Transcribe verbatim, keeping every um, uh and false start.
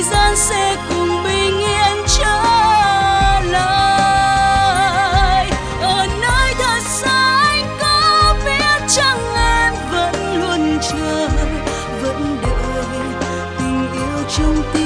gian sẽ cùng bình yên trở lại. Ở nơi thật xa anh có biết chăng em vẫn luôn chờ, vẫn đợi tình yêu trong tim